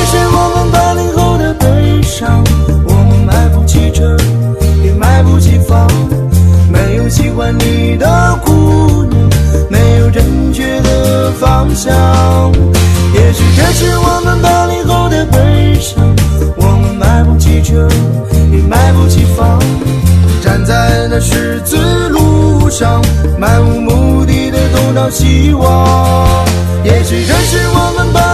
是我们80后的悲伤。我们买不起车，也买不起房，没有喜欢你的姑娘，没有正确的方向。也许这是我们80后的悲伤。我们买不起车，也买不起房，站在那十字路上，漫无目的的东找西望。也许这是我们